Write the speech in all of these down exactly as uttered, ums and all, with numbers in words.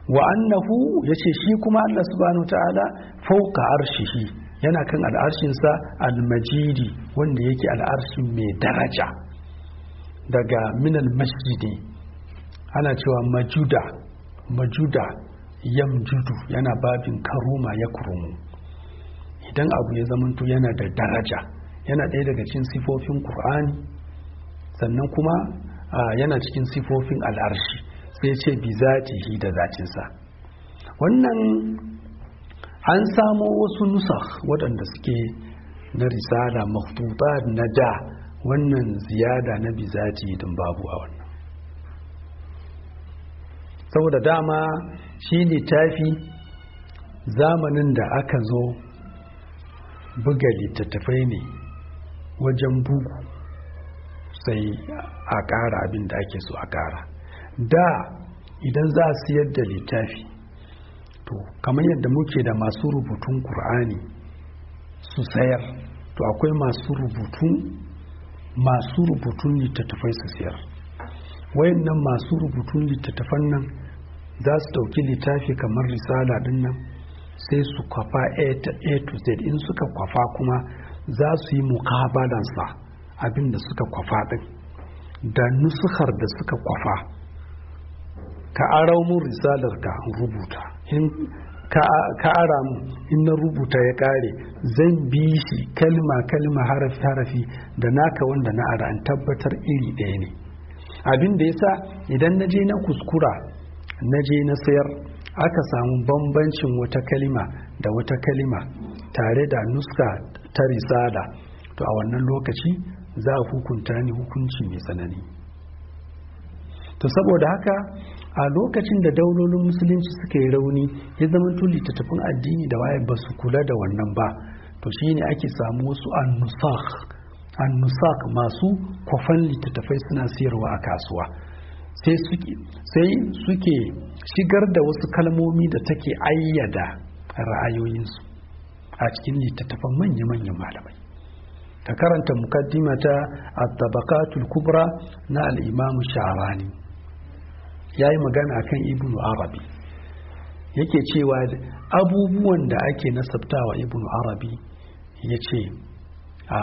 wa annahu yace shi kuma Allah subhanahu ta'ala fawqa arshihi yana kan al'arshinsa al-majidi wanda yake al'arshin mai daraja daga minal masjidi ana cewa majuda majuda yamjudu yana babin karuma ya kurumu idan abu ya zamanto yana da daraja yana ɗaya daga cikin sifofin Qur'ani sannan kuma yana cikin sifofin al'arshi sai ce bi zatihi da zatinsa. Wannan an samo wasu nusakh waɗanda suke na risala makhtuta na da wannan ziyada na bi zatihi din babu a wannan, saboda dama shi littafi zamanin da aka zo buga littattafai ne wajen bugu sai a ƙara abin da ake so a ƙara. Da idan za a siyar da littafi to kamar yadda muke da masu rubutun Kur'ani su sayar, to akwai masu rubutun masu rubutun littattafai su sayar. Wayannan masu rubutun littattafan nan za su ɗauki littafi kamar risala din nan sai su kwafa A to Z, in suka kwafa kuma za su yi mukabalansa abin da suka kwafa din da nusukar da suka kwafa. Ka arau mun risalar ka rubuta, in ka ara mun in na rubuta ya kare zan bi shi kalma kalma harafi harafi da naka wanda na ara an tabbatar iri ɗaya ne. Abin da yasa idan na je na kuskura na je na sayar aka samu bambancin wata kalima da wata kalima tare da nuska ta risala, to a wannan lokaci za a hukunta ni hukunci mai tsanani. To saboda haka a lokacin da daulolin musulunci suka yi rauni ya zama littattafan addini da waye ba su kula da wannan ba, to shine ake samu wasu annusakh annusakh masu kwafan littattafai suna siyarwa a kasuwa, sai suke sai suke shigar da wasu kalmomi da take ayyada ra'ayoyinsu a cikin littattafan manya-manyan malamai. Ta karanta mukaddima ta at-tabaqatul kubra na al-imam Sha'rani, yayi magana akan Ibn Arabi, yake cewa abubuwan da ake nasabtawa Ibn Arabi yace a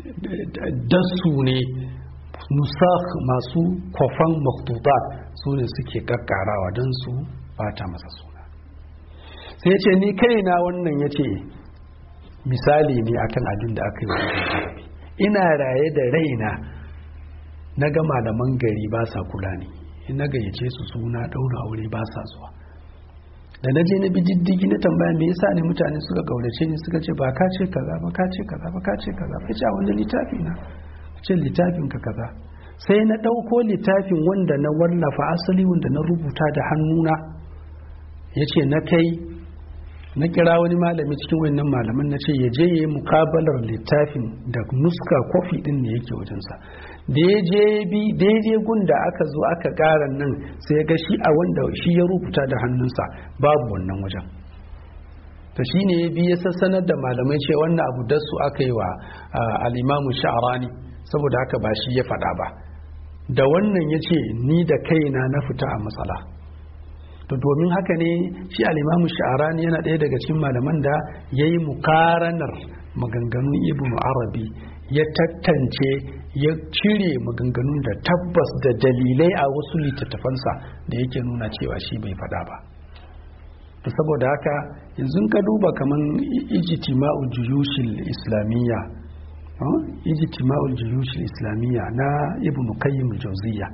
dasu ne nusakh masu kwafan maktutat su ne suke kakkarawa don su bata masa suna. Sai yace ni kaina wannan yace misali ne akan abin da aka yi wa Arabi. Ina raye da raina na ga malaman gari ba sa kula ni, in na gayyace su suna daura aure ba sa zuwa, da na je na bi diddigi na tambaya me yasa ne mutane suka kaurace ni, suka ce ba ka ce kaza ba ka ce kaza ba ka ce kaza ba, ce a wannan littafi na ce littafin ka kaza. Sai na ɗauko littafin wanda na wallafa asali wanda na rubuta da hannuna, yace na kai na kira wani malami cikin wannan malaman na ce ya je ya yi mukabalar littafin da nuska kofi din ne yake wajensa. Da ya je bi daidai gun da aka zo aka ƙara nan sai ga shi a wanda shi ya rubuta da hannunsa babu wannan wajen. To shi ne ya bi ya sassanar da malamai ce wannan abu da su aka yi wa al-imamu Sha'rani, saboda haka ba shi ya faɗa ba. Da wannan ya ce ni da kaina na fita a matsala. To domin haka ne shi al-imamu Sha'rani yana ɗaya daga cikin malaman da ya yi mukaranar maganganun Ibn Arabi, ya tattance ya cire maganganun da tabbas da dalilai a wasu littattafansa da yake nuna cewa shi bai faɗa ba. To saboda haka yanzu ka duba kaman ijtima'ul juyushil islamiyya ijtima'ul juyushil islamiyya na Ibn Qayyim al-Jawziyya,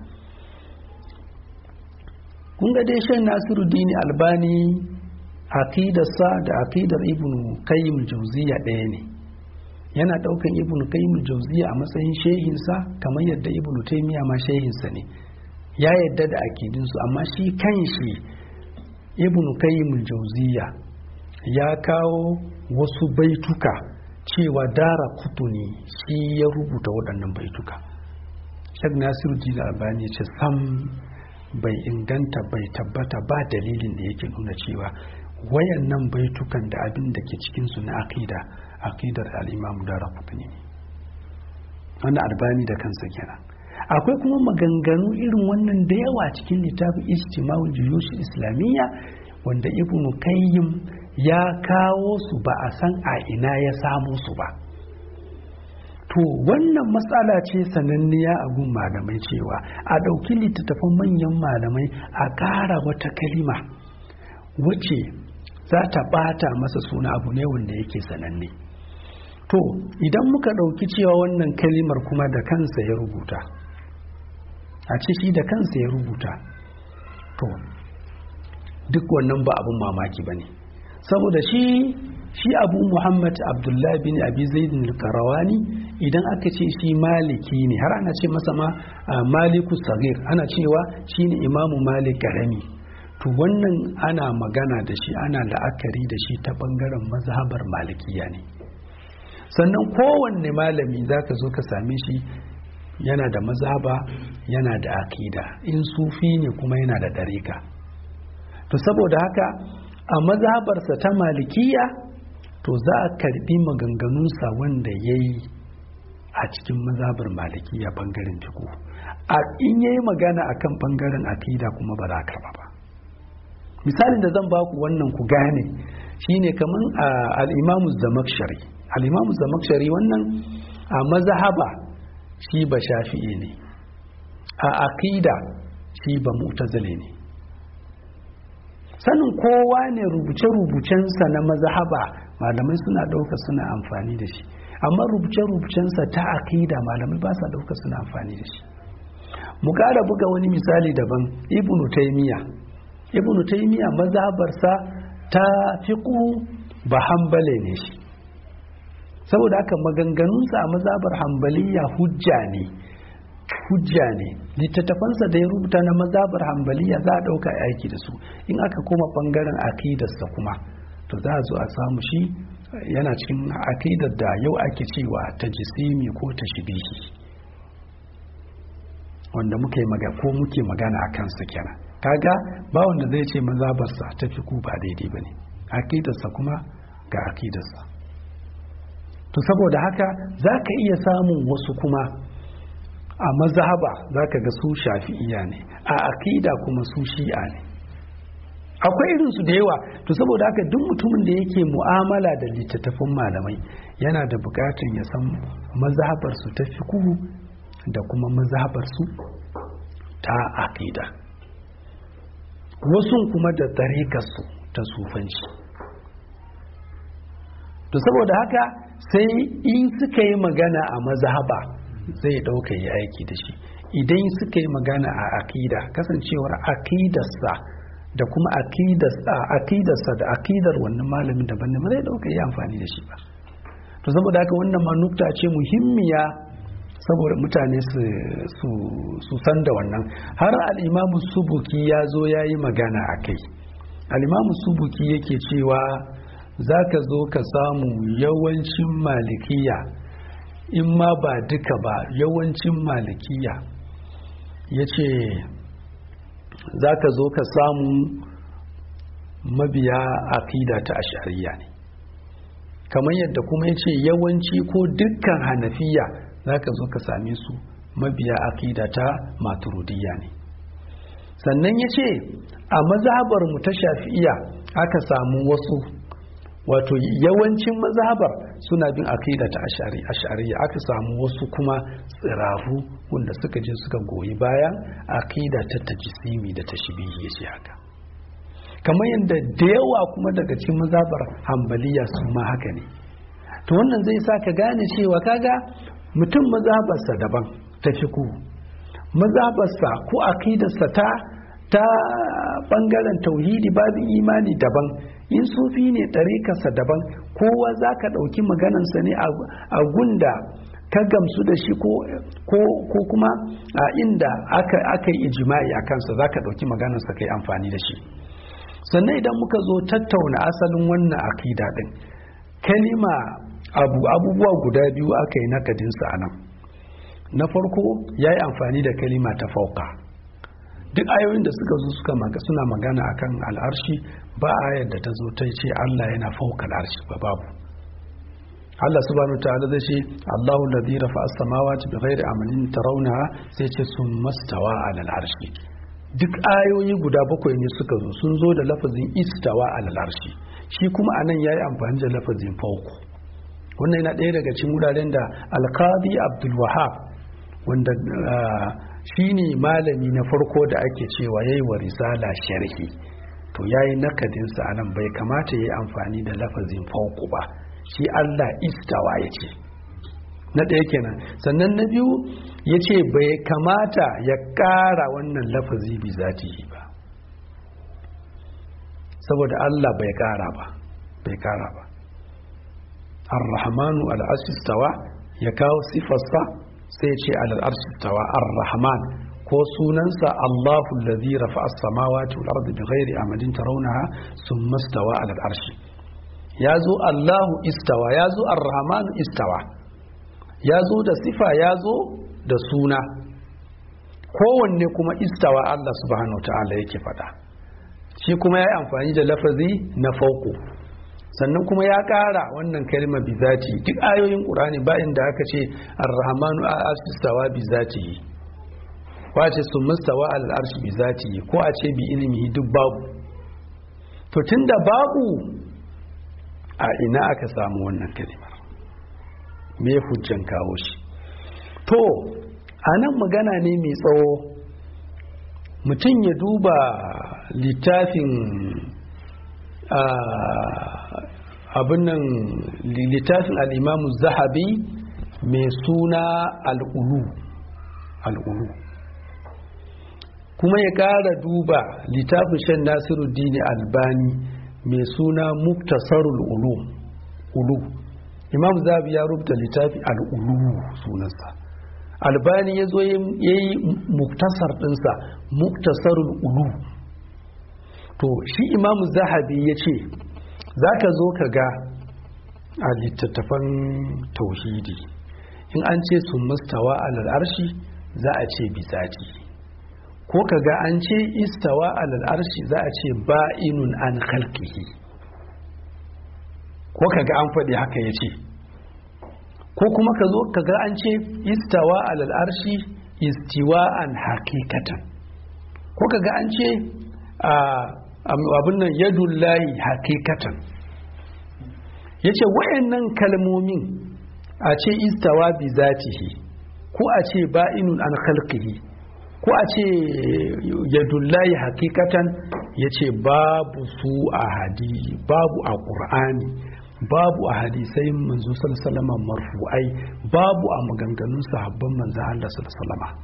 kun ga dai Sheikh Nasiruddin Albani aqidarsa da aqidar Ibn Qayyim al-Jawziyya ɗaya ne. Yana daukan Ibn Qayyim al-Jawziyya a matsayin shehinsa kamar yadda Ibn Taymiyyah ma shehinsa ne, ya yadda da akidinsu, amma shi kanshi Ibn Qayyim al-Jawziyya ya kawo wasu baituka cewa Dara Qutni shi ya rubuta waɗannan baituka. Sheikh Nasiruddin Albani ya ce sam bai inganta bai tabbata ba dalilin da yake nuna cewa wayannan baitukan da abin da ke cikinsu na aqida aqidar al-Imam Dara Qutni ne. Wannan Albani da kansa kenan. akwai kuma maganganu irin wannan da yawa cikin littafin ijtima'ul juyush islamiyya wanda ibnu qayyim ya kawo su ba a san a ina ya samu su ba. To wannan matsala ce sananniya a gun malamai cewa a ɗauki littattafan manyan malamai a ƙara wata kalima wacce za ta ɓata masa suna, abu ne wanda yake sananne. To idan muka ɗauki cewa wannan kalimar kuma da kansa ya rubuta, a ce shi da kansa ya rubuta, to duk wannan ba abun mamaki ba ne, saboda shi shi abu muhammad abdullahi bin abi zaidin al-qarawani idan aka ce shi maliki ne, har ana ce masa ma maliku sagir, ana cewa shine imamu malik karami. To wannan ana magana da shi, ana la'akari da shi ta bangaren mazhabar malikiya ne. Sannan kowanne malami zaka zo ka same shi yana da mazhaba, yana da akida, in sufi ne kuma yana da dariƙa. To saboda haka a mazhabarsa ta malikiya to za a karbi maganganunsa wanda ya yi a cikin mazhabar malikiya bangaren fiqh. A in yayi magana akan bangaren akida kuma ba za a karba ba. Misalin da zan baku wannan ku gane shine kaman al-Imam az-Zamakhshari. Al-Imam az-Zamakhshari wannan a mazhaba shi ba Shafi'i ne, a akida shi ba Mu'tazili ne. Sanin kowa ne rubuce-rubucensa na mazhaba malamai suna ɗauka suna amfani da shi, amma rubuce-rubucensa ta akida malamai ba sa ɗauka suna amfani da shi. Mu ƙara buga wani misali daban, Ibn Taymiyyah. Ibn Taymiyyah mazhabarsa ta fiqh ba hanbali ne shi, saboda haka maganganunsa a mazhabar hanbaliya hujja ne hujja ne littattafansa da ya rubuta na mazhabar hanbaliya za a ɗauka aiki da su. In aka koma ɓangaren akidarsa kuma to za a zo a samu shi yana cikin akidar da yau ake cewa ta jisimi ko ta shibihi, wanda muke magana ko muke magana a kansa kenan. Kaga ba wanda zai ce mazhabarsa ta fi ku ba daidai bane, akidarsa kuma ga akidarsa. To saboda haka za ka iya samun wasu kuma a mazhaba za ka ga su shafi'iya ne, a akida kuma su shi'a ne, akwai irinsu da yawa. To saboda haka duk mutumin da yake mu'amala da littattafan malamai yana da bukatun ya san mazhabarsu ta fiqh da kuma mazhabarsu ta akida, wasu kuma da tariƙarsu ta sufanci. To saboda haka sai in suka yi magana a mazhaba zai ɗauka yi aiki da shi, idan suka yi magana a akida kasancewar akidarsa da kuma akidarsa da akidar wannan malamin daban ne, ba zai ɗauka yi amfani da shi ba. To saboda haka wannan ma nukta ce muhimmiya saboda mutane su san da wannan. Har al'imamu subuki ya zo ya yi magana a kai. Al'imamu subuki yake cewa za ka zo ka samu yawancin malikiya, in ma ba duka ba yawancin malikiya, ya ce za ka zo ka samu mabiya akida ta ash'ariya ne, kamar yadda kuma ya ce yawanci ko dukkan hanafiya za ka zo ka same su mabiya akida ta maturidiyya ne. Sannan ya ce a mazhabar mu ta shafi'iya aka samu wasu, wato yawancin mazhabar suna bin akida ta ash'ariya, aka samu wasu kuma tsiraru wanda suka je suka goyi bayan akida ta tajsimi da tashbihi, ya ce haka. Kamar yadda da yawa kuma daga cikin mazhabar hanbaliya su ma haka ne. To wannan zai sa ka gane cewa kaga mutum mazhabarsa daban ta fiqh, mazhabarsa ko akidarsa ta ta bangaren tauhidi babin imani daban, in sufi ne ɗarikarsa daban, kowa za ka ɗauki maganansa ne a gunda ka gamsu da shi ko kuma a inda aka yi ijima'i a kansa za ka ɗauki maganansa ka yi amfani da shi. Sannan idan muka zo tattauna asalin wannan akida ɗin, kalima abu abubuwa guda biyu aka yi nakadinsa a nan. Na farko ya yi amfani da kalima ta fauka. Duk ayoyin da suka zo suka maka suna magana akan al'arshi, ba ayar da ta zo ta ce Allah yana fauka al'arshi ba, babu. Allah subhanahu ta'ala zai ce Allahu alladhi rafa'a as-samawati bighairi amalin tarawnaha sai ce summastawa 'ala al-arshi. Duk ayoyi guda bakwai ne suka zo sun zo da lafazin istawa 'ala al-arshi, shi kuma anan yayi amfani da lafazin fawqu. Wannan yana ɗaya daga cikin wuraren da Al-Qadi Abdul Wahhab, wanda shine malami na farko da ake cewa yayi wa risala sharhi, to yayi nakadin sa anan bai kamata yayi amfani da lafazin fawqu ba, shi Allah istawa ya ce. Na ɗaya kenan. Sannan na biyu ya ce bai kamata ya ƙara wannan lafazi bi zatihi ba, saboda Allah bai ƙara ba bai ƙara ba ar-rahmanu al-arshi istawa, ya kawo sifarsa sai ya ce al-arshi istawa ar-rahman, ko sunansa Allahu allazi rafa'a as-samawati wal ardi bighairi amadin tarawnaha thumma istawa ala al-arshi. Ya zo Allahu istawa, ya zo ar-rahmanu istawa, ya zo da sifa, ya zo da suna, kowanne kuma istawa Allah subhanahu ta'ala yake faɗa. Shi kuma ya yi amfani da lafazi na fauko, sannan kuma ya ƙara wannan kalma bi zati. Duk ayoyin ƙur'ani ba inda aka ce ar-rahmanu istawa bi zati, ko a ce summastawa al-arshi bi zati, ko a ce bi ilmihi, duk babu. To tunda babu, a ina aka samu wannan kalimar, me hujjan kawo shi? To a nan magana ne mai tsawo, mutum ya duba littafin abin nan, littafin al'imamu zahabi mai suna al'ulu al'ulu kuma ya ƙara duba littafin shan Nasiruddin Albani mai suna muktasarul ulu ulu. Imam Zahabi ya rubuta littafi al'ulu sunansa, Albani ya zo ya yi muktasar ɗinsa muktasarul ulu. To shi Imam Zahabi ya ce za ka zo ka ga a littattafan tauhidi in an ce sun mustawa alal arshi za a ce bizati, ko ka ga an ce istawa alal arshi za a ce ba'inun an khalqihi, ko ka ga an faɗi haka ya ce, ko kuma ka zo ka ga an ce istawa alal arshi istiwa'an hakikatan, ko ka ga an ce abin nan yadullahi hakikatan. Ya ce wayannan kalmomin a ce istawa bi zatihi, ko a ce ba'inun an khalqihi, ko a ce yadullahi hakikatan, ya ce babu su a hadisi, babu a ƙur'ani, babu a hadisai manzo sallallahu marfu'ai, babu a maganganun sahabban manzo Allah sallallahu,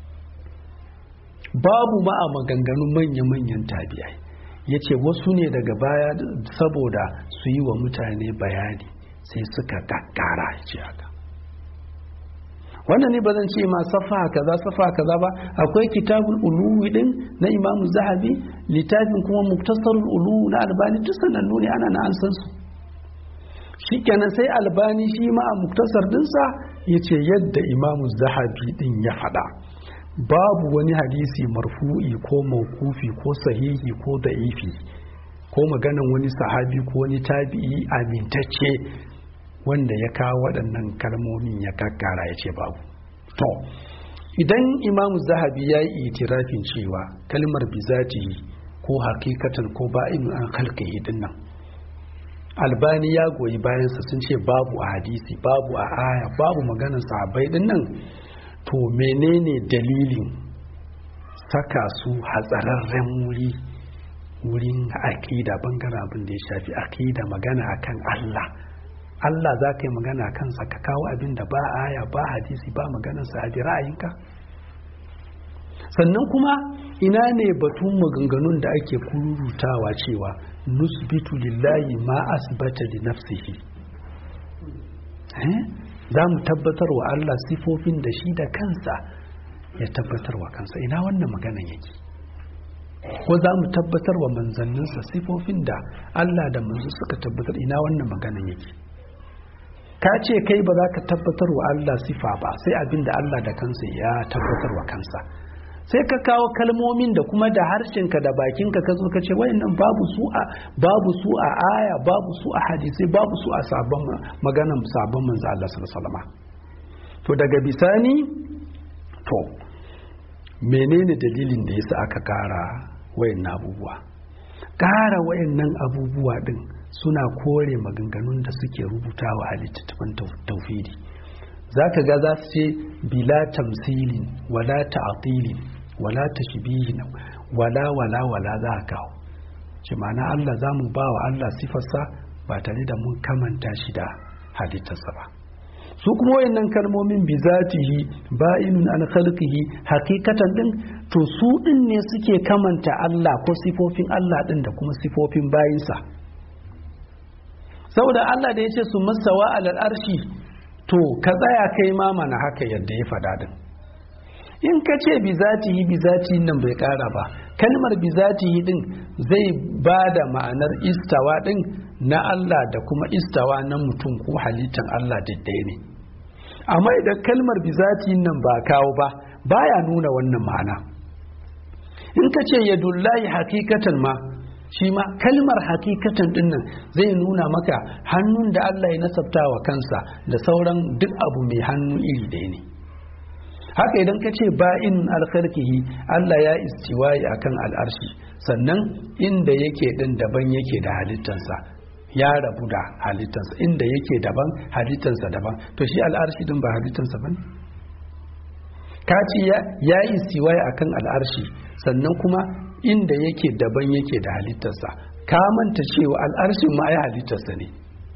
babu ma a maganganun manya-manyan tabi'ai. Yace wasu ne daga baya saboda su yi wa mutane bayani sai suka kakkara, yace haka. Wannan ne ba zan ce ma safa kaza safa kaza ba, akwai kitabul uluwi din na Imam Zahabi, littafin kuma muktasarul ulu na Albani, duk sanannu ne, ana na an san su. Shikenan sai Albani shi ma a muktasar dinsa yace yadda Imam Zahabi din ya faɗa, babu wani hadisi marfu'i ko mawqufi ko sahihi ko da'ifi ko maganan wani sahabi ko wani tabi'i amintacce wanda ya kawo waɗannan kalmomin ya kakkara ya ce babu. To idan Imam Zahabi ya yi itirafin cewa kalmar bizati ko hakikatan ko ba'in an khalqihi dinnan, Albani ya goyi bayansa sun ce babu a hadisi, babu a aya, babu maganan sahabbai dinnan, to menene dalilin saka su hatsararren wuri wurin aƙida, bangaren abin da ya shafi aƙida, magana akan Allah Allah za ka yi magana kansa ka kawo abin da ba aya ba hadisi ba maganar sahabi, ra'ayinka? Sannan kuma ina ne batun maganganun da ake kururutawa cewa nusbitu lillahi ma asbata li nafsihi, eh za mu tabbatar wa Allah sifofin da shi da kansa ya tabbatar wa kansa, ina wannan maganan yake? Ko za mu tabbatar wa manzanninsa sifofin da Allah da manzo suka tabbatar, ina wannan maganan yake? Ka ce kai ba za ka tabbatar wa Allah sifa ba sai abin da Allah da kansa ya tabbatar wa kansa, sai ka kawo kalmomin da kuma da harshenka da bakinka ka zo ka ce wayannan babu su a babu su a aya babu su a hadisi babu su a sabon maganan sabon manzo Allah sallallahu alaihi wasallam to daga bisani to menene dalilin da yasa aka kara wayannan abubuwa kara wayannan abubuwa din suna kore maganganun da suke rubutawa a littattafan tauhidi zaka ga za su ce bila tamsilin wala ta'tilin wala tashbihin wala wala wala za ka kawo ce ma'ana Allah za mu ba wa Allah sifarsa ba tare da mun kamanta shi da halittarsa ba su kuma wayannan kalmomin bi zatihi ba'inun an khalqihi hakikatan din to su din ne suke kamanta Allah ko sifofin Allah din da kuma sifofin bayinsa saboda Allah da yace su masawa alal arshi to ka tsaya kai ma mana haka yadda ya faɗa din in ka ce bi zatihi bi zatihi nan bai ƙara ba kalmar bi zatihi din zai ba da ma'anar istawa din na Allah da kuma istawa na mutum ko halittar Allah daidai ne amma idan kalmar bi zatihi nan ba kawo ba baya nuna wannan ma'ana in ka ce yadullahi hakikatan ma shi ma kalmar hakikatan din nan zai nuna maka hannun da Allah ya nasabta wa kansa da sauran duk abu mai hannu iri ɗaya ne haka idan ka ce ba'in alkharkihi Allah ya istiwayi akan al'arshi sannan inda yake din daban yake da halittansa ya rabu da halittansa inda yake daban halittansa daban to shi al'arshi din ba halittansa bane ka ce ya istiwayi akan al'arshi sannan kuma inda yake daban yake da halittarsa ka manta cewa al'arshin ma ya halittarsa ne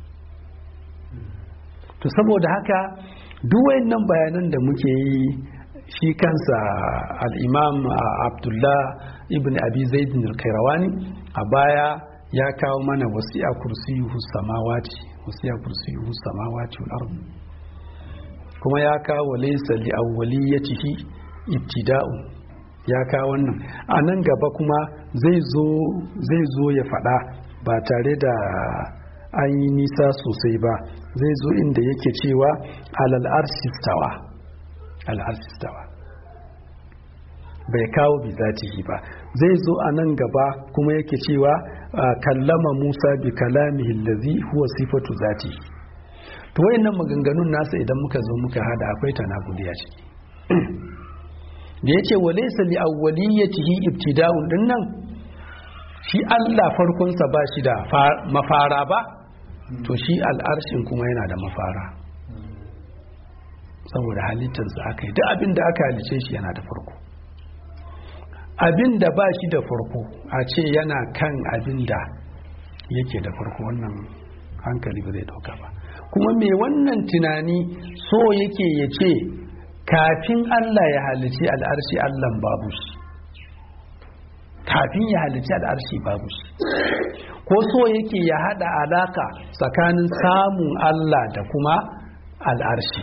to saboda haka duk wayannan bayanan da muke yi shi kansa al-imam Abdullah ibn Abi Zaid al-Qayrawani a baya ya kawo mana wasi'a kursiyuhu samawati wasi'a kursiyuhu samawati wal ard kuma ya kawo laysa li awwaliyatihi ibtida'u ya kawo wannan a nan gaba kuma zai zo zai zo ya faɗa ba tare da an yi nisa sosai ba zai zo inda yake cewa alal arsistawa al arsistawa bai kawo bi zatihi ba zai zo a nan gaba kuma yake cewa kallama Musa bi kalamihi allazi huwa sifatu zatihi to wayannan maganganun nasa idan muka zo muka hada akwai tanakudi a ciki da yace walaysa li awwaliyatihi ibtida'un dinnan shi Allah farkonsa ba shi da mafara ba to shi al'arshin kuma yana da mafara saboda halittarsa aka yi duk abin da aka halice shi yana da farko abin da ba shi da farko a ce yana kan abin da yake da farko wannan hankali ba zai dauka ba kuma me wannan tunani so yake ya ce kafin Allah ya halice al'arshi Allah babu shi kafin ya halice al'arshi babu shi ko so yake ya hada alaka tsakanin samun Allah da kuma al'arshi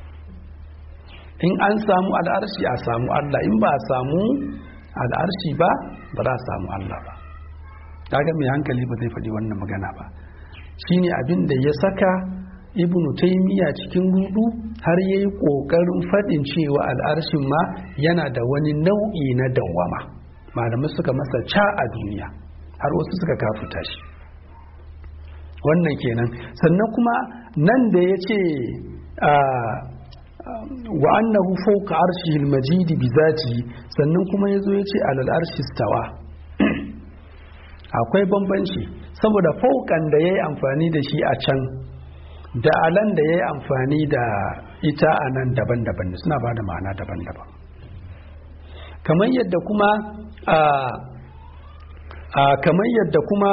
in an samu al'arshi a samu Allah in ba a samu al'arshi ba ba za a samu Allah ba kaga mai hankali ba zai faɗi wannan magana ba shine abin da ya saka ibn taymiya cikin rudu har yayi kokarin fadin cewa al'arshin ma yana da wani nau'i na dawama malamai suka masa ca a duniya har wasu suka kafuta shi wannan kenan sannan kuma nan da yace wa annahu fawqa arshil majid bi zatihi sannan kuma yazo yace alal arshi stawa akwai bambanci saboda faukan da yayi amfani da shi a can da alan da ya yi amfani da ita a nan daban-daban suna ba da ma'ana daban-daban kamar yadda kuma a kamar yadda kuma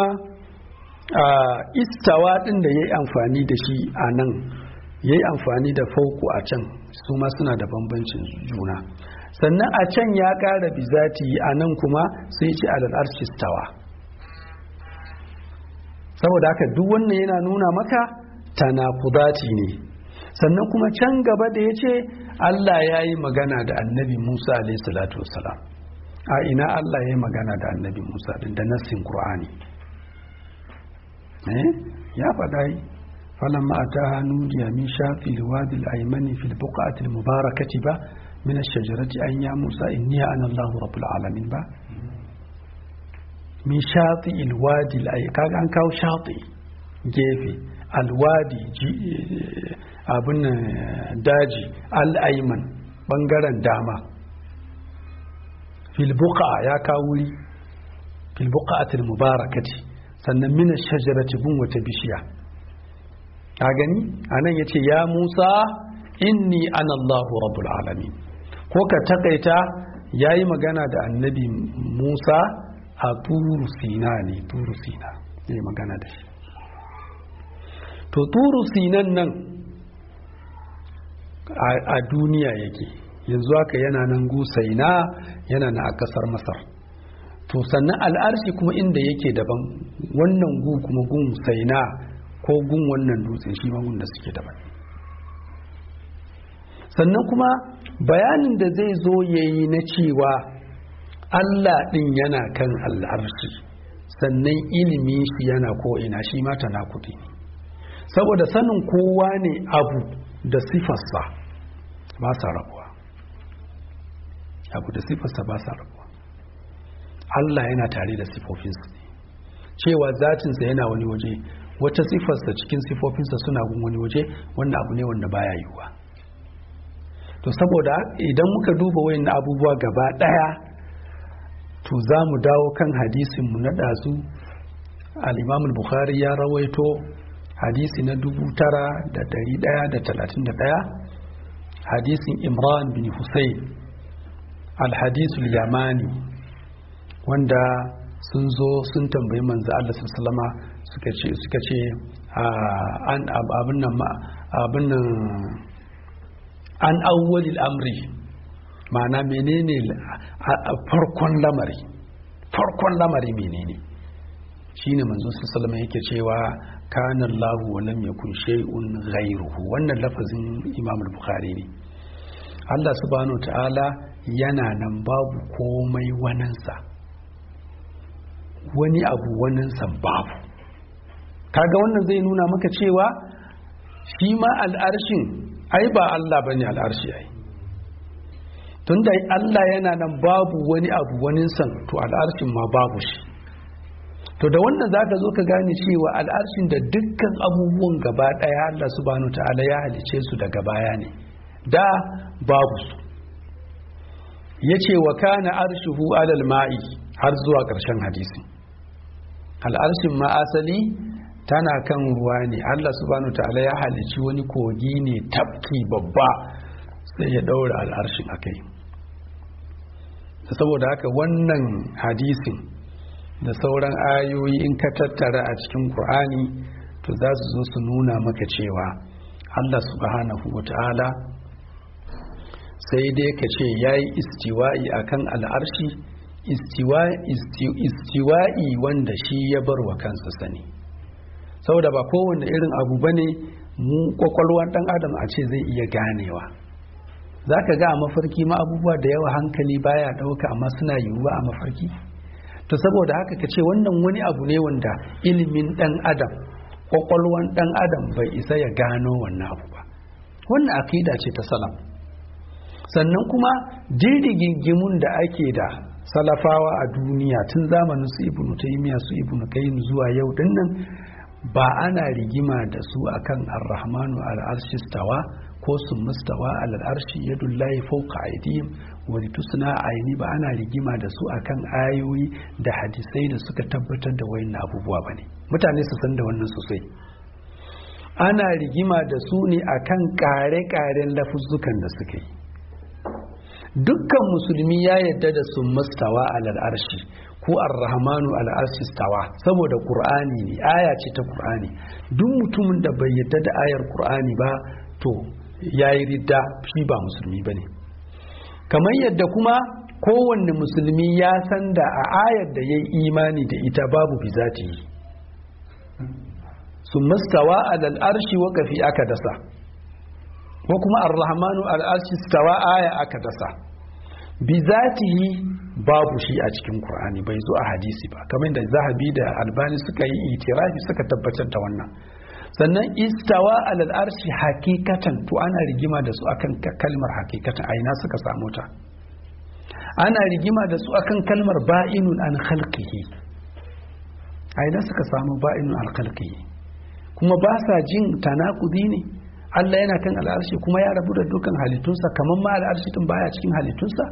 istawa din da ya yi amfani da shi a nan ya yi amfani da fauku a can su ma suna da bambancin juna sannan a can ya ƙara bizati a nan kuma sai ce alal arshistawa saboda haka duk wannan yana nuna maka tanakudati ne sannan kuma can gaba da ya ce Allah ya yi magana da annabi Musa alaihi salatu wassalam a ina Allah ya yi magana da annabi Musa din da nassin Qur'ani eh ya faɗa yi falamma ataha nudiya min shafi alwadi alaymani fil buqati almubarakati ba min ash-shajarati an ya Musa inni ana Allahu rabbul alamin ba min shati alwadi al kaga an kawo shati gefe alwadi abin daji al-ayman bangaren dama fil buqa ya kawo wuri fil buqatil mubarakati sannan min ash-shajarati bun wata bishiya ka gani anan yace ya Musa inni ana Allahu rabbul alamin ko ka takaita yayi magana da annabi Musa a turu sina ne turu sina yayi magana da shi to turu sinan nan a duniya yake yanzu haka yana nan gusaina yana na a kasar Masar to sannan al'arshi kuma inda yake daban wannan gu kuma gun saina ko gun wannan dutse shi ma gun da suke daban sannan kuma bayanin da zai zo yayi na cewa Allah din yana kan al'arshi sannan ilimi shi yana ko ina shi ma tanakudi ne saboda sanin kowa ne abu da sifarsa ba sa rabuwa abu da sifarsa ba sa rabuwa Allah yana tare da sifofinsa ne cewa zatinsa yana wani waje wata sifarsa cikin sifofinsa suna gun wani waje wannan abu ne wanda baya yiwuwa to saboda idan muka duba wayannan abubuwa gaba daya to za mu dawo kan hadisin mu na dazu al-Imam al-Bukhari ya rawaito hadisi na dubu tara da dari daya da talatin da daya hadisin Imran bin Husayn al-hadisul yamani wanda sun zo sun tambayi manzo Allah sallallahu alaihi suka ce suka ce an abin nan abin nan an awwalil amri ma'ana menene farkon lamari farkon lamari menene shine manzo sallallahu alaihi yake cewa kana Allah wa lam yakun shay'un ghayruhu wannan lafazin Imam al-Bukhari ne Allah subhanahu ta'ala yana nan babu komai wanansa wani abu waninsa babu kaga wannan zai nuna maka cewa shi ma al'arshin ai ba Allah bane al'arshi ai tunda Allah yana nan babu wani abu waninsa to al'arshin ma babu shi to da wannan zaka zo ka gane cewa al'arshin da dukkan abubuwan gaba daya Allah subhanahu ta'ala ya halice su daga baya ne da babu su yace wa kana arshuhu alal ma'i har zuwa ƙarshen hadisi al'arshin ma asali tana kan ruwa ne Allah subhanahu ta'ala ya halici wani kogi ne tafki babba sai ya daura al'arshin akai saboda haka wannan hadisin da sauran ayoyi in ka tattara a cikin Qur'ani to za su zo su nuna maka cewa Allah subhanahu wata'ala sai dai ka ce yayi istiwa'i akan al'arshi istiwa'i wanda shi ya bar wa kansa sani saboda ba kowanne irin abu bane mu kwakwalwar dan adam a ce zai iya ganewa zaka ga a mafarki ma abubuwa da yawa hankali baya dauka amma suna yiwuwa a mafarki to saboda haka kace wannan wani abu ne wanda ilimin dan adam kwakwalwar dan adam bai isa ya gano wannan abu ba wannan akida ce ta salam sannan kuma dirdigingimun da ake da salafawa a duniya tun zamanin su ibnu taymiya su ibnu qayyim zuwa yau dinnan ba ana rigima da su akan ar-rahmanu al-arshi stawa ko sun mustawa al-arshi yadullahi fawqa aydihim wa litusna ayni ba ana rigima da su akan ayoyi da hadisai da suka tabbatar da wayannan abubuwa bane mutane su san da wannan sosai ana rigima da su ne akan kare-karen lafuzzukan da suka yi dukkan musulmi ya yadda da sun mustawa alal arshi ko ar-rahmanu al arshi stawa saboda qur'ani ne aya ce ta qur'ani duk mutumin da bai yadda da ayar qur'ani ba to yayi ridda shi ba musulmi bane kamar yadda kuma kowanne musulmi ya san da a ayar da yayi imani da ita babu bizati sun mustawa alal arshi wa kafi aka dasa ko kuma ar-rahmanu al-arshi stawa aya aka dasa bi zatihi babu shi a cikin Qur'ani bai zo a hadisi ba kamar da Zahabi da Albani suka yi itirafi suka tabbatar da wannan sannan istawa alal arshi hakikatan, to ana rigima da su akan kalmar hakikatan, a ina suka samu ta. Ana rigima da su akan kalmar ba'inun an khalqihi, a ina suka samu ba'inun an khalqihi, kuma ba sa jin tanakudi ne. Allah yana kan al'arshi kuma ya rabu da dukkan halittunsa, kamar ma al'arshi din baya cikin halittunsa.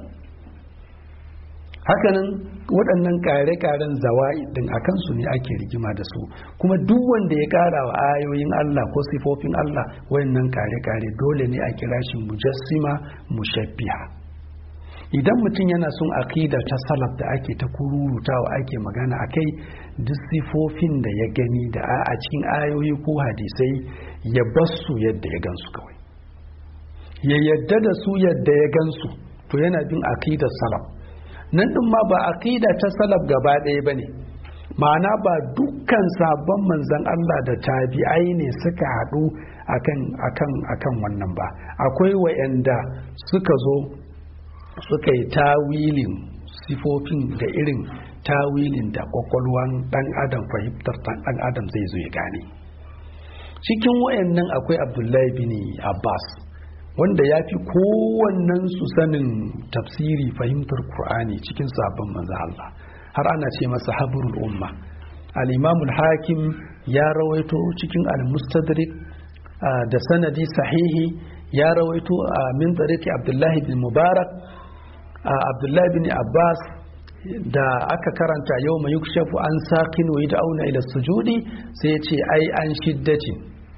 Hakanan waɗannan ƙare-ƙaren zawa'i din a kansu ne ake rigima da su, kuma duk wanda ya ƙara wa ayoyin Allah ko sifofin Allah wayannan ƙare-ƙare dole ne a kira shi mujassima mushabbiha. Idan mutum yana son aqida ta salaf da ake ta kururutawa ake magana akai, duk sifofin da ya gani da a cikin ayoyi ko hadisai ya basu yadda ya gansu kawai, ya yadda da su yadda ya gansu, to yana bin aqidar salaf. Nan ɗin ma ba aqida ta salaf gaba ɗaya ba ne, ma'ana ba dukkan sabon manzan Allah da tabi'ai ne suka haɗu akan akan akan wannan ba. Akwai wa'anda suka zo suka yi tawilin sifofin da irin tawilin da kwakwalwan ɗan adam, fahimtar ɗan adam zai zo ya gane. Cikin wa'annan akwai Abdullahi bin Abbas, wanda ya fi kowannen su sanin tafsiri, fahimtar Qur'ani cikin sabon manzo Allah, har ana ce masa habrul umma. Al-Imamul Hakim ya rawaito cikin al-Mustadrik da sanadi sahihi, ya rawaito min tariqi Abdullahi bin Mubarak. Abdullahi bin Abbas da aka karanta yau mai yukshafu an saqin wa yad'una ila sujudi, sai ya ce ai an shiddatin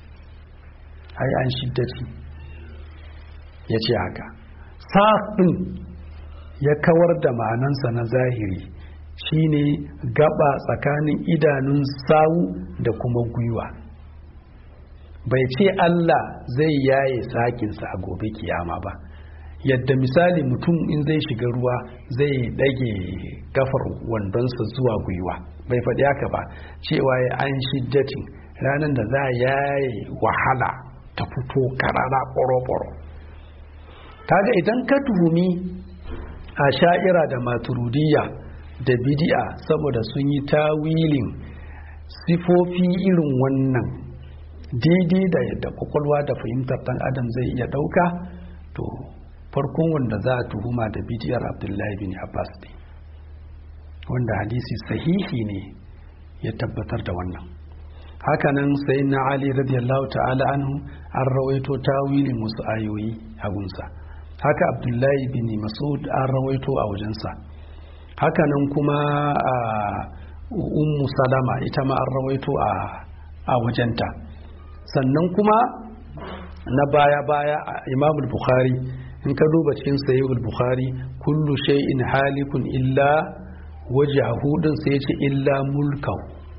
ai an shiddatin ya ce haka. Saƙin ya kawar da ma'anansa na zahiri, shine gaba tsakanin idanun sawu da kuma gwiwa. Bai ce Allah zai yaye saƙinsa a gobe kiyama ba, yadda misali mutum in zai shiga ruwa zai ɗage gafar wandonsa zuwa gwiwa, bai faɗi haka ba, cewa ya an shiddatin ranar da za a yaye wahala ta fito karara ɓoro-ɓoro. Kaga idan ka tuhumi a sha'ira da maturidiyya da bidi'a saboda sun yi tawilin sifofi irin wannan daidai da yadda kwakwalwa da fahimtar ɗan adam zai iya ɗauka, to farkon wanda za a tuhuma da bidiyar Abdullahi bin Abbas ne, wanda hadisi sahihi ne ya tabbatar da wannan. Hakanan sai na Ali radiyallahu ta'ala anhu an rawaito tawilin wasu ayoyi a gunsa, haka Abdullahi bin Mas'ud an rawaito a wajensa. Hakanan kuma a Ummu Salama ita ma an rawaito a wajenta. Sannan kuma na baya-baya Imam Bukhari, in ka duba cikin Sahih Bukhari, kullu shay'in halikun illa wajhahu din sai ya ce illa mulkahu,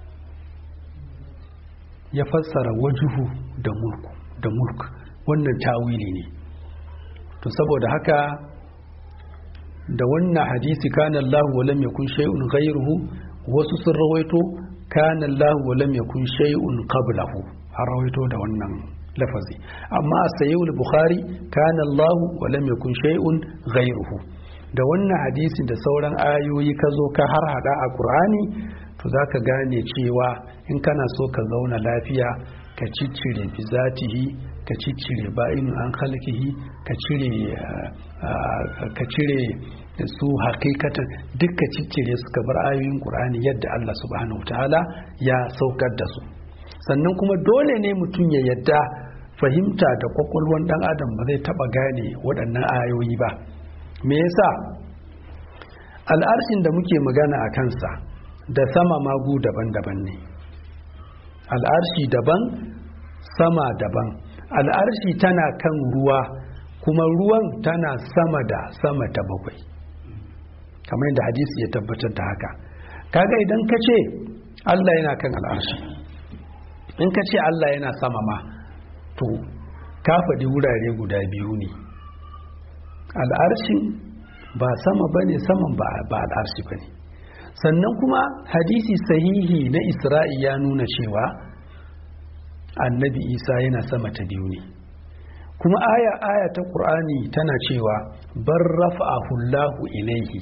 ya fassara wajhu da mulku da mulk, wannan tawili ne. To saboda haka da wannan hadisi kana Allah wa lam yakun shay'un ghayruhu, wasu sun rawaito kana Allah wa lam yakun shay'un qablahu, har rawaito da wannan lafazi. Amma a Sahih Bukhari kana Allah wa lam yakun shay'un ghayruhu, da wannan hadisi da sauran ayoyi ka zo ka har hada a Qur'ani, to zaka gane cewa in kana so ka zauna lafiya ka ciccire bi zatihi, ka ciccire ba'in an khalqihi, ka cire ka cire su hakikatan, duk ka ciccire su ka bar ayoyin Qur'ani yadda Allah subhanahu wataala ya saukar da su. Sannan kuma dole ne mutum ya yadda fahimta da kwakwalwan dan adam ba zai taba gane waɗannan ayoyi ba. Me yasa? Al'arshin da muke magana a kansa da sama magu daban-daban ne, al'arshi daban, sama daban. Al'arshi tana kan ruwa, kuma ruwan tana sama da sama ta bakwai, kamar yadda hadisi ya tabbatar da haka. Kaga idan ka ce Allah yana kan al'arshi, in ka ce Allah yana sama ma, to ka faɗi wurare guda biyu ne. Al'arshin ba sama bane, saman ba al'arshi bane. Sannan kuma hadisi sahihi na Isra'i ya nuna cewa annabi Isa yana sama ta biyu ne. Kuma aya aya ta Qur'ani tana cewa bar rafa'ahu Allahu ilaihi,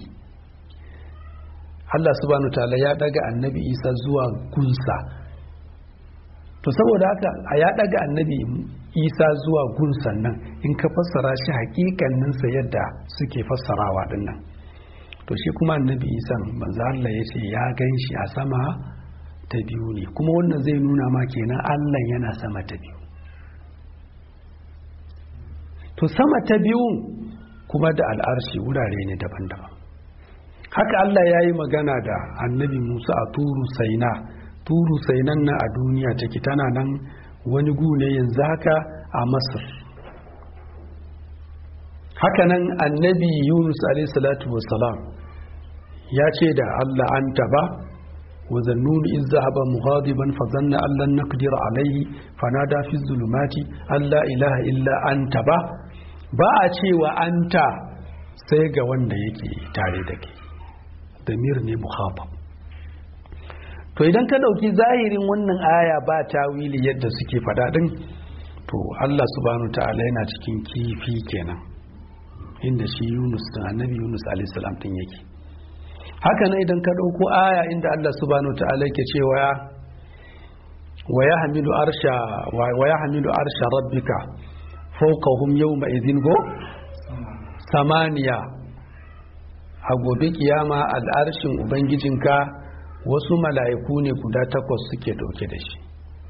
Allah subhanahu ta'ala ya daga annabi Isa zuwa gunsa. to saboda haka a ya daga annabi isa zuwa gun sannan in ka fassara shi hakikaninsa yadda suke fassarawa dinnan to shi kuma annabi isa manzo Allah ya ce ya gan shi a sama ta biyu ne kuma wannan zai nuna ma kenan Allah yana sama ta biyu to sama ta biyu kuma da al'arshi wurare ne daban-daban haka Allah ya yi magana da annabi Musa a turu saina turu sainan nan a duniya take tana nan wani gune yanzu haka a Masar haka nan annabi Yunus alaihi salatu wassalam ya ce da Allah an taba wa zannuni iz zahaba mughadiban fa zanna an lan naqdir alayhi fanada fi zulumati alla ilaha illa anta ba ba a cewa anta sai ga wanda yake tare da kai damir ne mukhatab to idan ka dauki zahirin wannan aya ba tawili yadda suke fada din to Allah subhanahu ta'ala yana cikin kifi kenan inda shi Yunus da annabi Yunus alaihi salam din yake haka ne idan ka dauko aya inda Allah subhanahu ta'ala yake cewa wa yahmilu arsha wa yahmilu arsha rabbika fawqahum yawma idhin go samaniya a gobe kiyama al'arshin ubangijinka wasu mala'iku ne guda takwas suke dauke da shi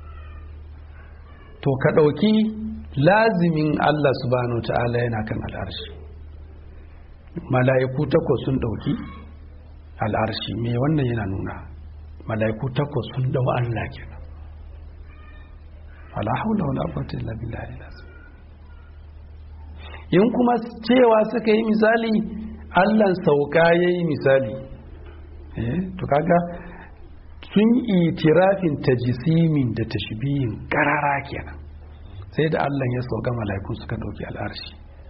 to ka dauki lazimin Allah subhanahu ta'ala yana kan al'arshi mala'iku takwas sun dauki al'arshi me wannan yana nuna mala'iku takwas sun dau Allah kenan wala haula wala quwwata illa billahi in kuma cewa suka yi misali Allah sauka yayi misali eh to kaga sun itirafin tajisimin da tashbihin karara kenan sai da Allah ya sauka mala'iku suka dauki al'arshi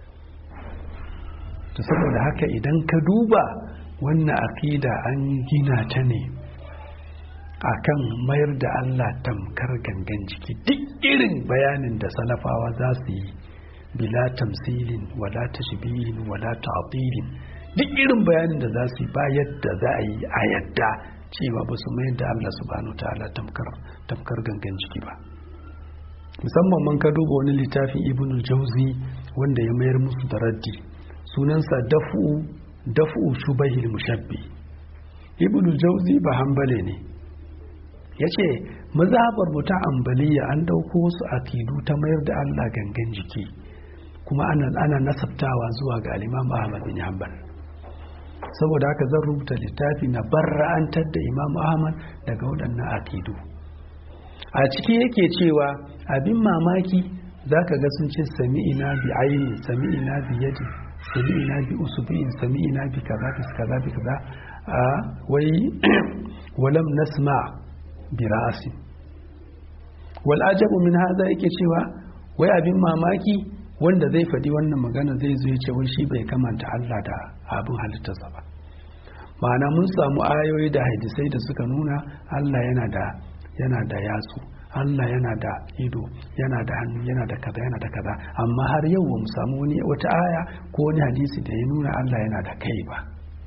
to saboda haka idan ka duba wannan aqida an gina ta ne akan mayar da Allah tamkar gangan jiki duk irin bayanin da salafawa za su yi bila tamsilin wala tashbihin wala ta'tilin duk irin bayanin da za su yi ba yadda za a yi a yadda cewa ba su mayar da Allah subhanahu ta'ala tamkar tamkar gangan jiki ba musamman man ka duba wani littafin ibnul jauzi wanda ya mayar musu da raddi sunansa dafu dafu shubahil mushabbi ibnul jauzi ba hanbale ne yace mazhabar mu ta ambaliya an dauko wasu akidu ta mayar da Allah gangan jiki kuma ana ana nasabtawa zuwa ga al-Imam Ahmad bin Hanbal saboda haka zan rubuta littafi na barra'antar da Imam Ahmad daga waɗannan akidu a ciki yake cewa abin mamaki zaka ga sun ce sami'ina bi aini sami'ina bi yadi sami'ina bi usbu'in sami'ina bi kaza bi kaza bi kaza a wai walam nasma bi ra'si wal ajabu min hada yake cewa wai abin mamaki wanda zai faɗi wannan magana zai zo ya ce wai shi bai kamanta Allah da abin halittarsa ba ma'ana mun samu ayoyi da hadisai da suka nuna Allah yana da yana da yatsu Allah yana da ido yana da hannu yana da kaza yana da kaza amma har yau ba mu samu wani wata aya ko wani hadisi da ya nuna Allah yana da kai ba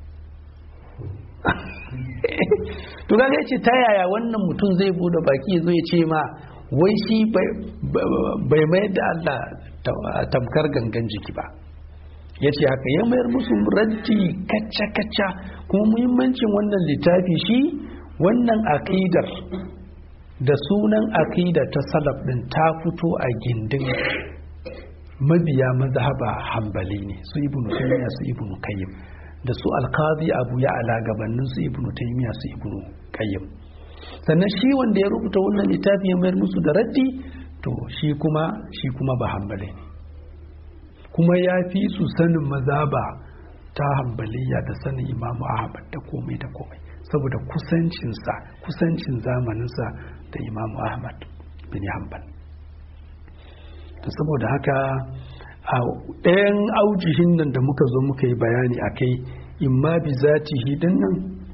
to ga yace ta yaya wannan mutum zai bude baki ya zo ya ce ma wai shi bai mayar da Allah tamkar gangan jiki ba ya ce haka ya mayar musu raddi kacca-kacca kuma muhimmancin wannan littafi shi wannan aƙidar da sunan aƙida ta salaf ɗin ta fito a gindin mabiya mazhaba hambali ne su ibnu taymiya su ibnu qayyim da su alqazi abu ya ala gabanin su ibnu taymiya su ibnu qayyim sannan shi wanda ya rubuta wannan littafi ya mayar musu da raddi to shi kuma shi kuma ba hambali ne kuma ya fi su sanin mazaba ta hambaliya da sanin imamu ahmad da komai da komai saboda kusancinsa kusancin zamaninsa da imamu ahmad bin hanbal to saboda haka a ɗayan aujihin nan da muka zo muka yi bayani a kai imma bi zatihi din nan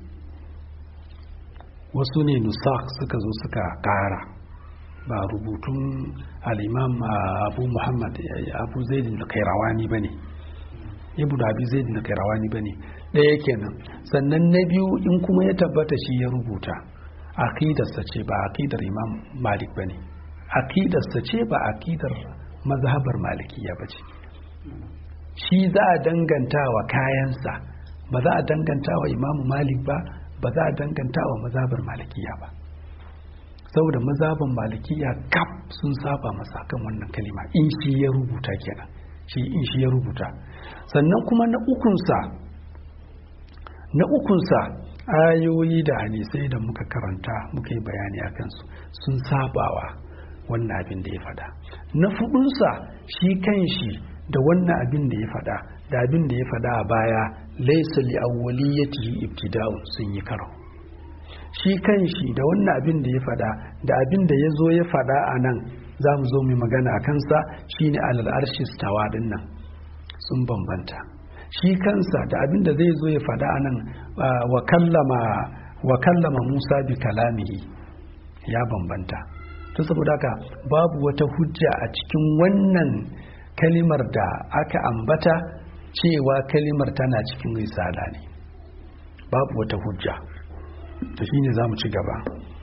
wasu ne nusak suka zo suka ƙara ba rubutun al'imam abu muhammad abu zaidin da kairawani ba ne ibu da abu zaidin da kairawani ba ne ɗaya kenan sannan na biyu in kuma ya tabbata shi ya rubuta aqidarsa ce ba aqidar imam malik ba ne aqidarsa ce ba aqidar mazhabar malikiya ba ce. Shi za a danganta wa kayansa, ba za a danganta wa imamu malik ba, ba za a danganta wa mazhabar malikiya ba, saboda mazhaban malikiya kaf sun saba masa kan wannan kalima in shi ya rubuta kenan, shi in shi ya rubuta. Sannan kuma na ukunsa na ukunsa ayoyi da hadisai da muka karanta muka yi bayani a kansu sun sabawa wannan abin da ya fada. Na fudunsa shi kanshi da wannan abin da ya fada da abin da ya fada a baya laysa li awwaliyatihi ibtida'un, sun yi karo. Shi kanshi da wannan abin da ya fada da abin da ya zo ya fada a nan za mu zo mu magana a kansa shine alal arshi stawa din nan sun bambanta. Shi kansa da abin da zai zo ya fada a nan wa kallama wa kallama Musa bi kalamihi ya bambanta. To saboda haka babu wata hujja a cikin wannan kalimar da aka ambata cewa kalimar tana cikin risala ne, babu wata hujja. To shine za mu ci gaba.